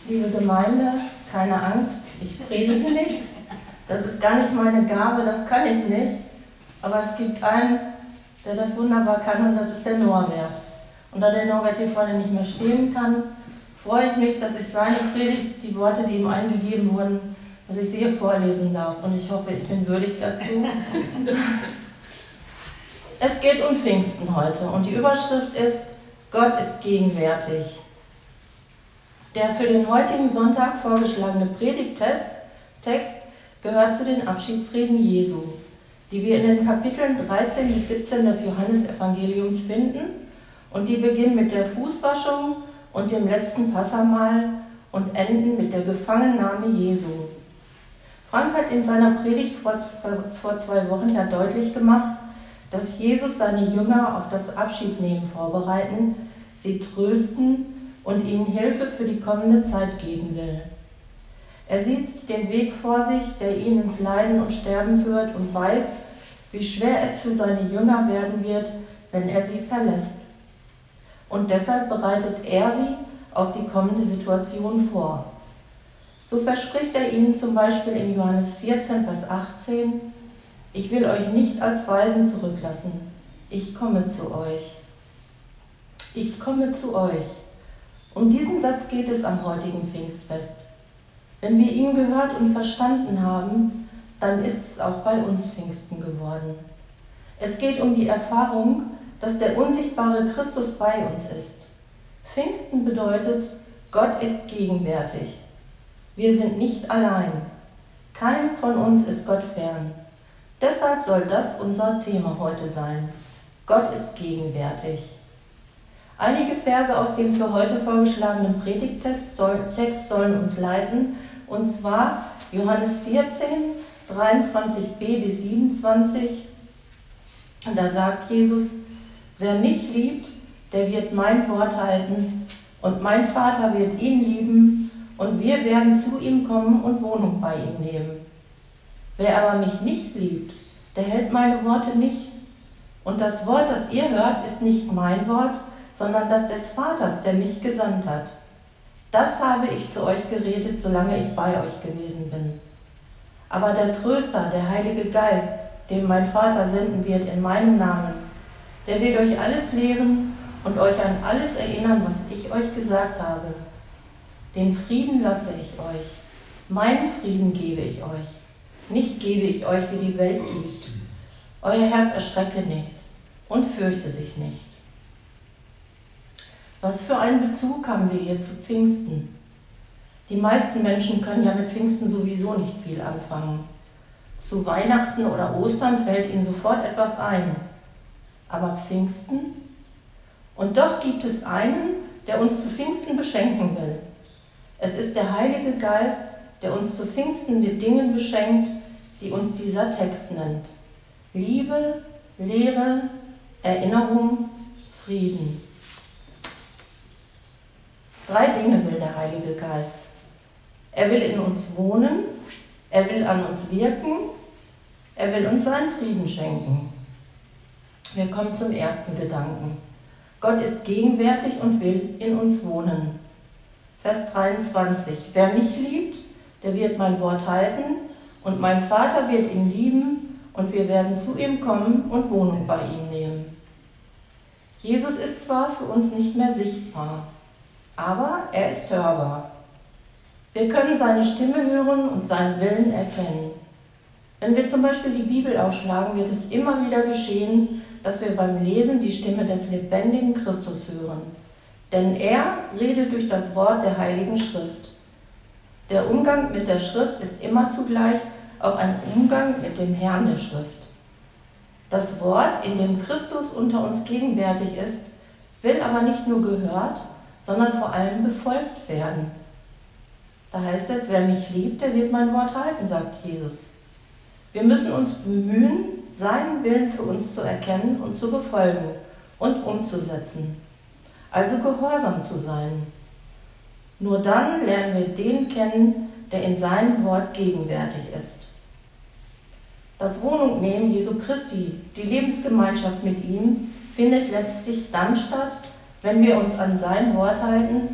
Liebe Gemeinde, keine Angst, ich predige nicht. Das ist gar nicht meine Gabe, das kann ich nicht. Aber es gibt einen, der das wunderbar kann, und das ist der Norbert. Und da der Norbert hier vorne nicht mehr stehen kann, freue ich mich, dass ich seine Predigt, die Worte, die ihm eingegeben wurden, dass ich sie hier vorlesen darf. Und ich hoffe, ich bin würdig dazu. Es geht um Pfingsten heute und die Überschrift ist: Gott ist gegenwärtig. Der für den heutigen Sonntag vorgeschlagene Predigttext gehört zu den Abschiedsreden Jesu, die wir in den Kapiteln 13 bis 17 des Johannesevangeliums finden und die beginnen mit der Fußwaschung und dem letzten Passamahl und enden mit der Gefangennahme Jesu. Frank hat in seiner Predigt vor 2 Wochen ja deutlich gemacht, dass Jesus seine Jünger auf das Abschiednehmen vorbereiten, sie trösten und ihnen Hilfe für die kommende Zeit geben will. Er sieht den Weg vor sich, der ihn ins Leiden und Sterben führt, und weiß, wie schwer es für seine Jünger werden wird, wenn er sie verlässt. Und deshalb bereitet er sie auf die kommende Situation vor. So verspricht er ihnen zum Beispiel in Johannes 14, Vers 18: Ich will euch nicht als Waisen zurücklassen, ich komme zu euch. Ich komme zu euch. Um diesen Satz geht es am heutigen Pfingstfest. Wenn wir ihn gehört und verstanden haben, dann ist es auch bei uns Pfingsten geworden. Es geht um die Erfahrung, dass der unsichtbare Christus bei uns ist. Pfingsten bedeutet, Gott ist gegenwärtig. Wir sind nicht allein. Keinem von uns ist Gott fern. Deshalb soll das unser Thema heute sein. Gott ist gegenwärtig. Einige Verse aus dem für heute vorgeschlagenen Predigttext sollen uns leiten, und zwar Johannes 14, 23b bis 27. Und da sagt Jesus: Wer mich liebt, der wird mein Wort halten, und mein Vater wird ihn lieben, und wir werden zu ihm kommen und Wohnung bei ihm nehmen. Wer aber mich nicht liebt, der hält meine Worte nicht. Und das Wort, das ihr hört, ist nicht mein Wort, sondern das des Vaters, der mich gesandt hat. Das habe ich zu euch geredet, solange ich bei euch gewesen bin. Aber der Tröster, der Heilige Geist, den mein Vater senden wird in meinem Namen, der wird euch alles lehren und euch an alles erinnern, was ich euch gesagt habe. Den Frieden lasse ich euch, meinen Frieden gebe ich euch. Nicht gebe ich euch, wie die Welt gibt. Euer Herz erschrecke nicht und fürchte sich nicht. Was für einen Bezug haben wir hier zu Pfingsten? Die meisten Menschen können ja mit Pfingsten sowieso nicht viel anfangen. Zu Weihnachten oder Ostern fällt ihnen sofort etwas ein. Aber Pfingsten? Und doch gibt es einen, der uns zu Pfingsten beschenken will. Es ist der Heilige Geist, der uns zu Pfingsten mit Dingen beschenkt, die uns dieser Text nennt. Liebe, Lehre, Erinnerung, Frieden. 3 Dinge will der Heilige Geist. Er will in uns wohnen, er will an uns wirken, er will uns seinen Frieden schenken. Wir kommen zum ersten Gedanken. Gott ist gegenwärtig und will in uns wohnen. Vers 23. Wer mich liebt, der wird mein Wort halten, und mein Vater wird ihn lieben, und wir werden zu ihm kommen und Wohnung bei ihm nehmen. Jesus ist zwar für uns nicht mehr sichtbar, aber er ist hörbar. Wir können seine Stimme hören und seinen Willen erkennen. Wenn wir zum Beispiel die Bibel aufschlagen, wird es immer wieder geschehen, dass wir beim Lesen die Stimme des lebendigen Christus hören. Denn er redet durch das Wort der Heiligen Schrift. Der Umgang mit der Schrift ist immer zugleich auch ein Umgang mit dem Herrn der Schrift. Das Wort, in dem Christus unter uns gegenwärtig ist, will aber nicht nur gehört, sondern vor allem befolgt werden. Da heißt es: Wer mich liebt, der wird mein Wort halten, sagt Jesus. Wir müssen uns bemühen, seinen Willen für uns zu erkennen und zu befolgen und umzusetzen. Also gehorsam zu sein. Nur dann lernen wir den kennen, der in seinem Wort gegenwärtig ist. Das Wohnungnehmen Jesu Christi, die Lebensgemeinschaft mit ihm, findet letztlich dann statt, wenn wir uns an sein Wort halten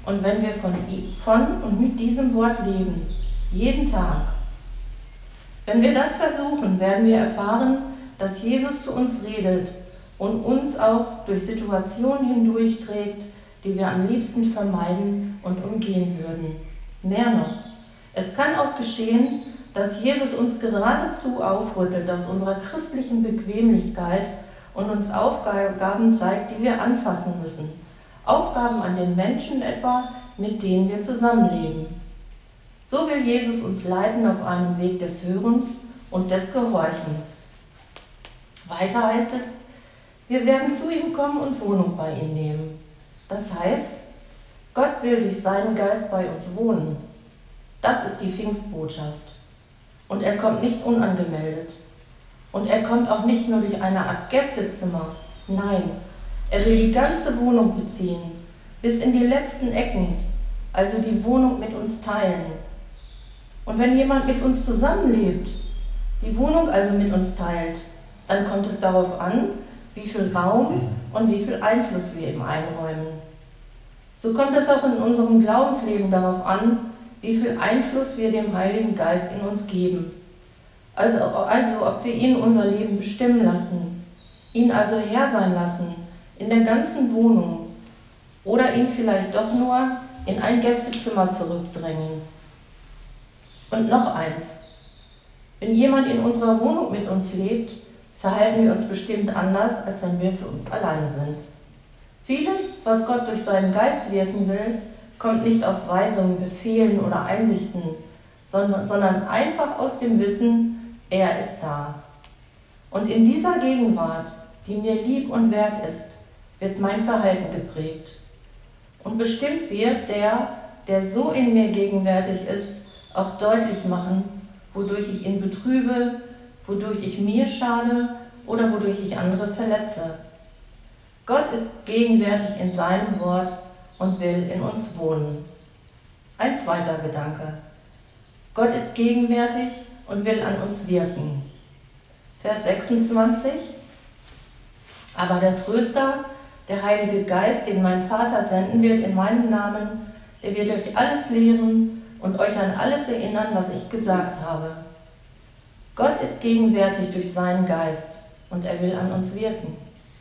und wenn wir von und mit diesem Wort leben, jeden Tag. Wenn wir das versuchen, werden wir erfahren, dass Jesus zu uns redet und uns auch durch Situationen hindurchträgt, die wir am liebsten vermeiden und umgehen würden. Mehr noch, es kann auch geschehen, dass Jesus uns geradezu aufrüttelt aus unserer christlichen Bequemlichkeit und uns Aufgaben zeigt, die wir anfassen müssen. Aufgaben an den Menschen etwa, mit denen wir zusammenleben. So will Jesus uns leiten auf einem Weg des Hörens und des Gehorchens. Weiter heißt es, wir werden zu ihm kommen und Wohnung bei ihm nehmen. Das heißt, Gott will durch seinen Geist bei uns wohnen. Das ist die Pfingstbotschaft. Und er kommt nicht unangemeldet. Und er kommt auch nicht nur durch eine Art Gästezimmer. Nein, er will die ganze Wohnung beziehen, bis in die letzten Ecken, also die Wohnung mit uns teilen. Und wenn jemand mit uns zusammenlebt, die Wohnung also mit uns teilt, dann kommt es darauf an, wie viel Raum und wie viel Einfluss wir ihm einräumen. So kommt es auch in unserem Glaubensleben darauf an, wie viel Einfluss wir dem Heiligen Geist in uns geben. Also ob wir ihn unser Leben bestimmen lassen, ihn also Herr sein lassen, in der ganzen Wohnung, oder ihn vielleicht doch nur in ein Gästezimmer zurückdrängen. Und noch eins, wenn jemand in unserer Wohnung mit uns lebt, verhalten wir uns bestimmt anders, als wenn wir für uns alleine sind. Vieles, was Gott durch seinen Geist wirken will, kommt nicht aus Weisungen, Befehlen oder Einsichten, sondern einfach aus dem Wissen, er ist da. Und in dieser Gegenwart, die mir lieb und wert ist, wird mein Verhalten geprägt. Und bestimmt wird der so in mir gegenwärtig ist, auch deutlich machen, wodurch ich ihn betrübe, wodurch ich mir schade oder wodurch ich andere verletze. Gott ist gegenwärtig in seinem Wort und will in uns wohnen. Ein zweiter Gedanke. Gott ist gegenwärtig und will an uns wirken. Vers 26. Aber der Tröster, der Heilige Geist, den mein Vater senden wird in meinem Namen, der wird euch alles lehren und euch an alles erinnern, was ich gesagt habe. Gott ist gegenwärtig durch seinen Geist und er will an uns wirken.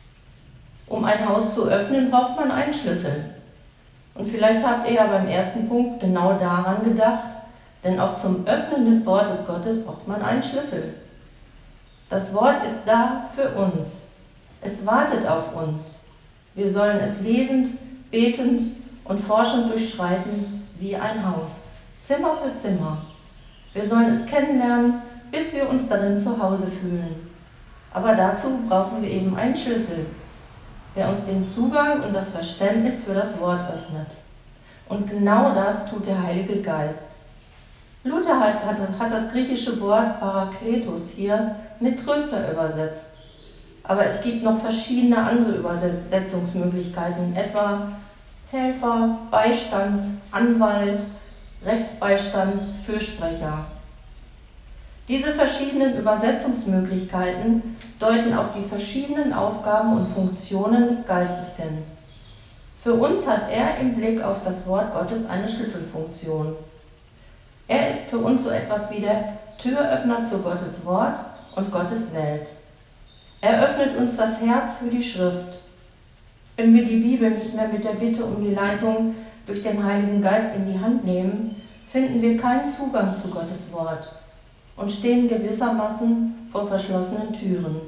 Um ein Haus zu öffnen, braucht man einen Schlüssel. Und vielleicht habt ihr ja beim ersten Punkt genau daran gedacht, denn auch zum Öffnen des Wortes Gottes braucht man einen Schlüssel. Das Wort ist da für uns. Es wartet auf uns. Wir sollen es lesend, betend und forschend durchschreiten wie ein Haus, Zimmer für Zimmer. Wir sollen es kennenlernen, bis wir uns darin zu Hause fühlen. Aber dazu brauchen wir eben einen Schlüssel, der uns den Zugang und das Verständnis für das Wort öffnet. Und genau das tut der Heilige Geist. Luther hat das griechische Wort Parakletos hier mit Tröster übersetzt. Aber es gibt noch verschiedene andere Übersetzungsmöglichkeiten, etwa Helfer, Beistand, Anwalt, Rechtsbeistand, Fürsprecher. Diese verschiedenen Übersetzungsmöglichkeiten deuten auf die verschiedenen Aufgaben und Funktionen des Geistes hin. Für uns hat er im Blick auf das Wort Gottes eine Schlüsselfunktion. Er ist für uns so etwas wie der Türöffner zu Gottes Wort und Gottes Welt. Er öffnet uns das Herz für die Schrift. Wenn wir die Bibel nicht mehr mit der Bitte um die Leitung durch den Heiligen Geist in die Hand nehmen, finden wir keinen Zugang zu Gottes Wort und stehen gewissermaßen vor verschlossenen Türen.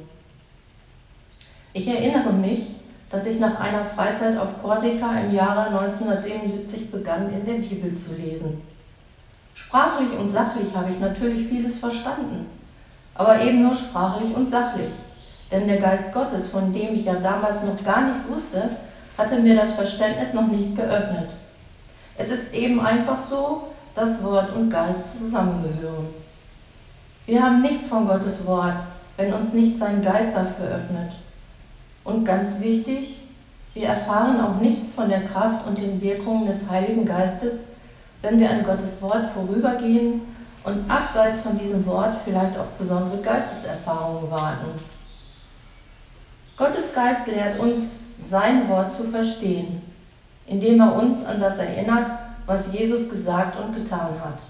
Ich erinnere mich, dass ich nach einer Freizeit auf Korsika im Jahre 1977 begann, in der Bibel zu lesen. Sprachlich und sachlich habe ich natürlich vieles verstanden, aber eben nur sprachlich und sachlich. Denn der Geist Gottes, von dem ich ja damals noch gar nichts wusste, hatte mir das Verständnis noch nicht geöffnet. Es ist eben einfach so, dass Wort und Geist zusammengehören. Wir haben nichts von Gottes Wort, wenn uns nicht sein Geist dafür öffnet. Und ganz wichtig, wir erfahren auch nichts von der Kraft und den Wirkungen des Heiligen Geistes, wenn wir an Gottes Wort vorübergehen und abseits von diesem Wort vielleicht auf besondere Geisteserfahrungen warten. Gottes Geist lehrt uns, sein Wort zu verstehen. indem er uns an das erinnert, was Jesus gesagt und getan hat.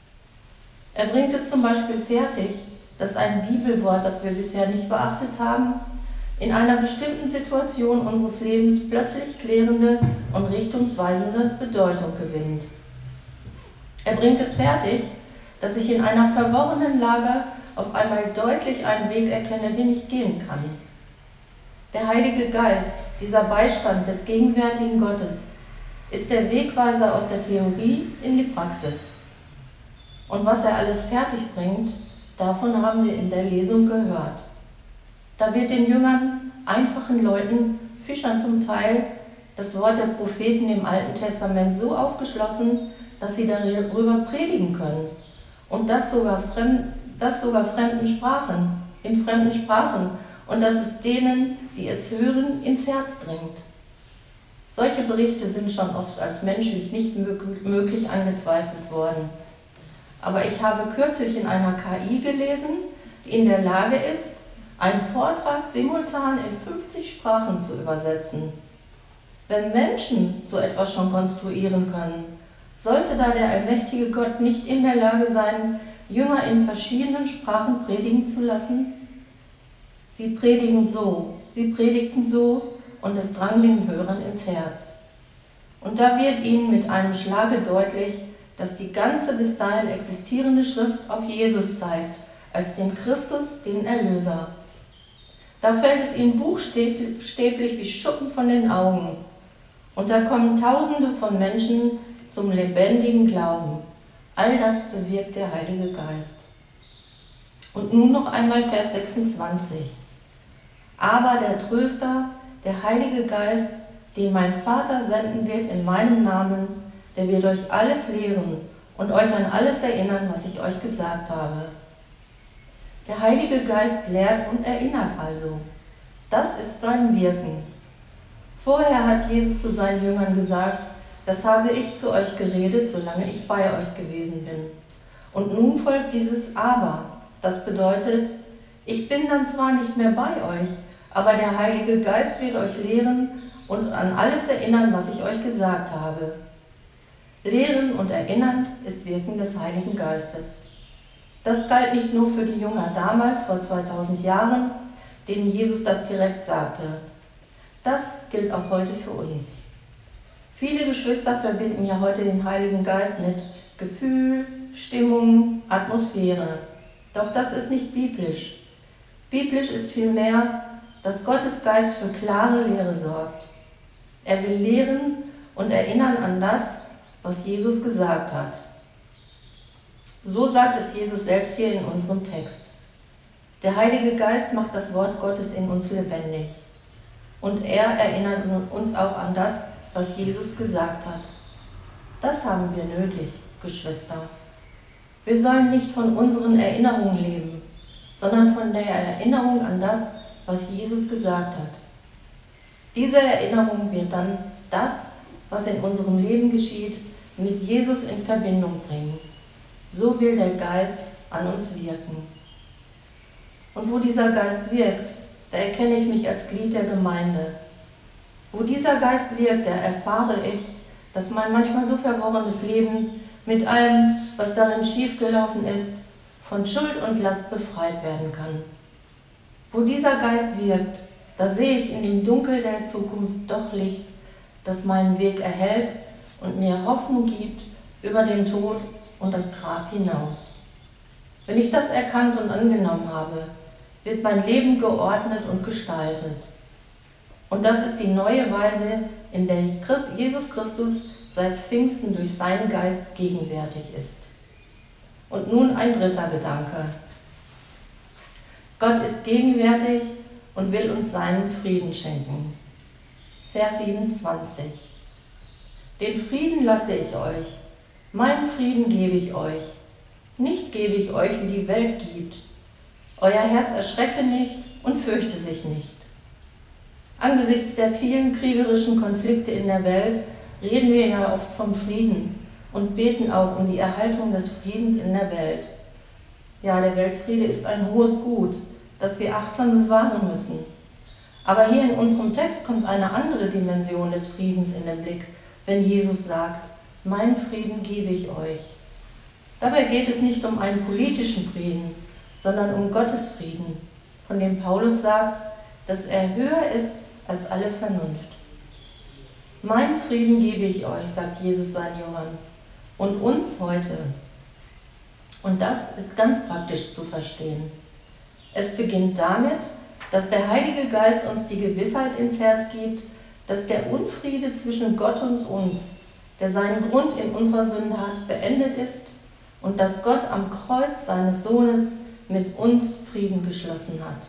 Er bringt es zum Beispiel fertig, dass ein Bibelwort, das wir bisher nicht beachtet haben, in einer bestimmten Situation unseres Lebens plötzlich klärende und richtungsweisende Bedeutung gewinnt. Er bringt es fertig, dass ich in einer verworrenen Lage auf einmal deutlich einen Weg erkenne, den ich gehen kann. Der Heilige Geist, dieser Beistand des gegenwärtigen Gottes, ist der Wegweiser aus der Theorie in die Praxis. Und was er alles fertig bringt, davon haben wir in der Lesung gehört. Da wird den Jüngern, einfachen Leuten, Fischern zum Teil, das Wort der Propheten im Alten Testament so aufgeschlossen, dass sie darüber predigen können. Und das sogar fremden Sprachen, in fremden Sprachen, und dass es denen, die es hören, ins Herz dringt. Solche Berichte sind schon oft als menschlich nicht möglich angezweifelt worden. Aber ich habe kürzlich in einer KI gelesen, die in der Lage ist, einen Vortrag simultan in 50 Sprachen zu übersetzen. Wenn Menschen so etwas schon konstruieren können, sollte da der allmächtige Gott nicht in der Lage sein, Jünger in verschiedenen Sprachen predigen zu lassen? Sie predigten so, und es drang den Hörern ins Herz. Und da wird ihnen mit einem Schlage deutlich, dass die ganze bis dahin existierende Schrift auf Jesus zeigt, als den Christus, den Erlöser. Da fällt es ihnen buchstäblich wie Schuppen von den Augen. Und da kommen Tausende von Menschen zum lebendigen Glauben. All das bewirkt der Heilige Geist. Und nun noch einmal Vers 26. Aber der Tröster, der Heilige Geist, den mein Vater senden wird in meinem Namen, der wird euch alles lehren und euch an alles erinnern, was ich euch gesagt habe. Der Heilige Geist lehrt und erinnert also. Das ist sein Wirken. Vorher hat Jesus zu seinen Jüngern gesagt, das habe ich zu euch geredet, solange ich bei euch gewesen bin. Und nun folgt dieses Aber. Das bedeutet, ich bin dann zwar nicht mehr bei euch, aber der Heilige Geist wird euch lehren und an alles erinnern, was ich euch gesagt habe. Lehren und erinnern ist Wirken des Heiligen Geistes. Das galt nicht nur für die Jünger damals, vor 2000 Jahren, denen Jesus das direkt sagte. Das gilt auch heute für uns. Viele Geschwister verbinden ja heute den Heiligen Geist mit Gefühl, Stimmung, Atmosphäre. Doch das ist nicht biblisch. Biblisch ist vielmehr, dass Gottes Geist für klare Lehre sorgt. Er will lehren und erinnern an das, was Jesus gesagt hat. So sagt es Jesus selbst hier in unserem Text. Der Heilige Geist macht das Wort Gottes in uns lebendig. Und er erinnert uns auch an das, was Jesus gesagt hat. Das haben wir nötig, Geschwister. Wir sollen nicht von unseren Erinnerungen leben, sondern von der Erinnerung an das, was Jesus gesagt hat. Diese Erinnerung wird dann das, was in unserem Leben geschieht, mit Jesus in Verbindung bringen. So will der Geist an uns wirken. Und wo dieser Geist wirkt, da erkenne ich mich als Glied der Gemeinde. Wo dieser Geist wirkt, da erfahre ich, dass mein manchmal so verworrenes Leben mit allem, was darin schiefgelaufen ist, von Schuld und Last befreit werden kann. Wo dieser Geist wirkt, da sehe ich in dem Dunkel der Zukunft doch Licht, das meinen Weg erhellt und mir Hoffnung gibt über den Tod und das Grab hinaus. Wenn ich das erkannt und angenommen habe, wird mein Leben geordnet und gestaltet. Und das ist die neue Weise, in der Jesus Christus seit Pfingsten durch seinen Geist gegenwärtig ist. Und nun ein dritter Gedanke. Gott ist gegenwärtig und will uns seinen Frieden schenken. Vers 27. Den Frieden lasse ich euch, meinen Frieden gebe ich euch. Nicht gebe ich euch, wie die Welt gibt. Euer Herz erschrecke nicht und fürchte sich nicht. Angesichts der vielen kriegerischen Konflikte in der Welt reden wir ja oft vom Frieden und beten auch um die Erhaltung des Friedens in der Welt. Ja, der Weltfriede ist ein hohes Gut, das wir achtsam bewahren müssen. Aber hier in unserem Text kommt eine andere Dimension des Friedens in den Blick, wenn Jesus sagt, meinen Frieden gebe ich euch. Dabei geht es nicht um einen politischen Frieden, sondern um Gottes Frieden, von dem Paulus sagt, dass er höher ist als alle Vernunft. Meinen Frieden gebe ich euch, sagt Jesus seinen Jüngern und uns heute. Und das ist ganz praktisch zu verstehen. Es beginnt damit, dass der Heilige Geist uns die Gewissheit ins Herz gibt, dass der Unfriede zwischen Gott und uns, der seinen Grund in unserer Sünde hat, beendet ist und dass Gott am Kreuz seines Sohnes mit uns Frieden geschlossen hat.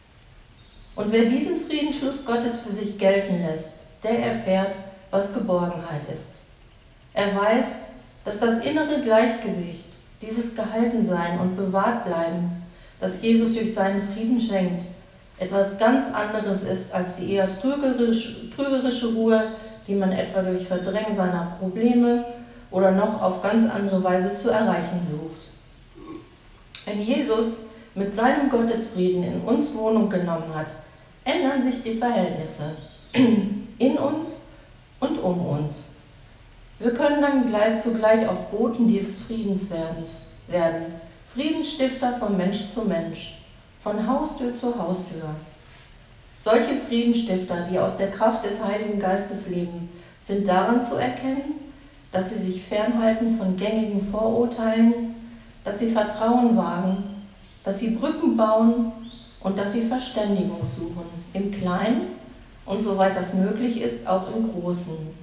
Und wer diesen Friedensschluss Gottes für sich gelten lässt, der erfährt, was Geborgenheit ist. Er weiß, dass das innere Gleichgewicht, dieses Gehaltensein und Bewahrtbleiben, das Jesus durch seinen Frieden schenkt, etwas ganz anderes ist als die eher trügerische Ruhe, die man etwa durch Verdrängen seiner Probleme oder noch auf ganz andere Weise zu erreichen sucht. Wenn Jesus mit seinem Gottesfrieden in uns Wohnung genommen hat, ändern sich die Verhältnisse in uns und um uns. Wir können dann zugleich auch Boten dieses Friedens werden, Friedensstifter von Mensch zu Mensch, von Haustür zu Haustür. Solche Friedensstifter, die aus der Kraft des Heiligen Geistes leben, sind daran zu erkennen, dass sie sich fernhalten von gängigen Vorurteilen, dass sie Vertrauen wagen, dass sie Brücken bauen und dass sie Verständigung suchen, im Kleinen und soweit das möglich ist, auch im Großen.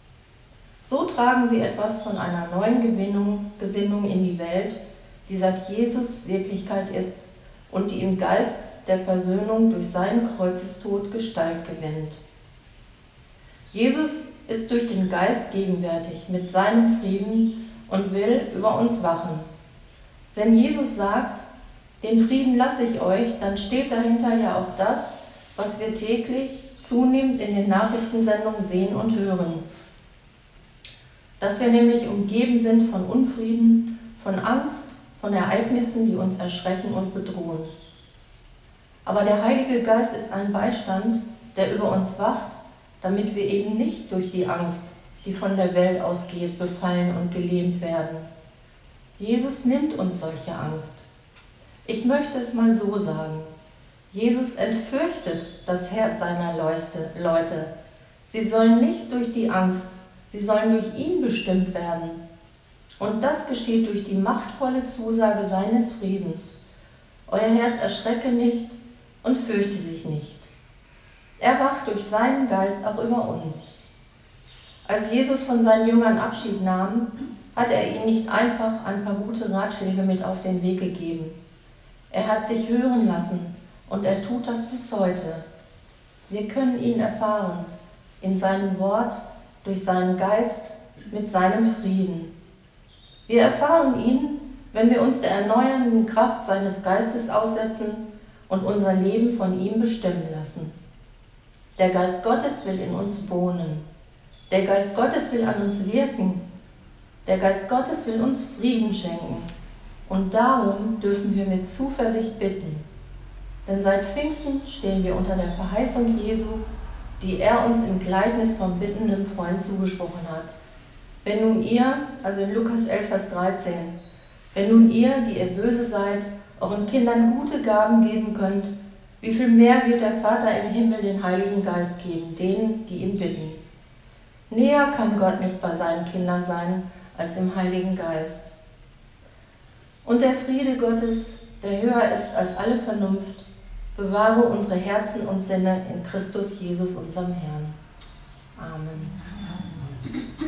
So tragen sie etwas von einer neuen Gesinnung in die Welt, die sagt Jesus Wirklichkeit ist und die im Geist der Versöhnung durch seinen Kreuzestod Gestalt gewinnt. Jesus ist durch den Geist gegenwärtig mit seinem Frieden und will über uns wachen. Wenn Jesus sagt, den Frieden lasse ich euch, dann steht dahinter ja auch das, was wir täglich zunehmend in den Nachrichtensendungen sehen und hören. Dass wir nämlich umgeben sind von Unfrieden, von Angst, von Ereignissen, die uns erschrecken und bedrohen. Aber der Heilige Geist ist ein Beistand, der über uns wacht, damit wir eben nicht durch die Angst, die von der Welt ausgeht, befallen und gelähmt werden. Jesus nimmt uns solche Angst. Ich möchte es mal so sagen. Jesus entfürchtet das Herz seiner Leute. Sie sollen nicht durch die Angst, sie sollen durch ihn bestimmt werden. Und das geschieht durch die machtvolle Zusage seines Friedens. Euer Herz erschrecke nicht und fürchte sich nicht. Er wacht durch seinen Geist auch über uns. Als Jesus von seinen Jüngern Abschied nahm, hat er ihnen nicht einfach ein paar gute Ratschläge mit auf den Weg gegeben. Er hat sich hören lassen und er tut das bis heute. Wir können ihn erfahren, in seinem Wort, durch seinen Geist, mit seinem Frieden. Wir erfahren ihn, wenn wir uns der erneuernden Kraft seines Geistes aussetzen und unser Leben von ihm bestimmen lassen. Der Geist Gottes will in uns wohnen. Der Geist Gottes will an uns wirken. Der Geist Gottes will uns Frieden schenken. Und darum dürfen wir mit Zuversicht bitten. Denn seit Pfingsten stehen wir unter der Verheißung Jesu, die er uns im Gleichnis vom bittenden Freund zugesprochen hat. Wenn nun ihr, also in Lukas 11, Vers 13, wenn nun ihr, die ihr böse seid, euren Kindern gute Gaben geben könnt, wie viel mehr wird der Vater im Himmel den Heiligen Geist geben, denen, die ihn bitten. Näher kann Gott nicht bei seinen Kindern sein, als im Heiligen Geist. Und der Friede Gottes, der höher ist als alle Vernunft, bewahre unsere Herzen und Sinne in Christus Jesus, unserem Herrn. Amen.